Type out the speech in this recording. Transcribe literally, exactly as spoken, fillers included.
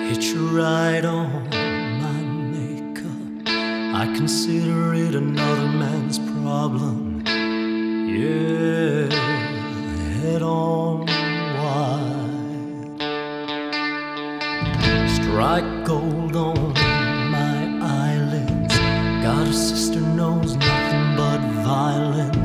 Hitch a ride on my makeup. I consider it another man's problem. Yeah, head on wide. Strike gold on my eyelids. Got a sister knows nothing but violence.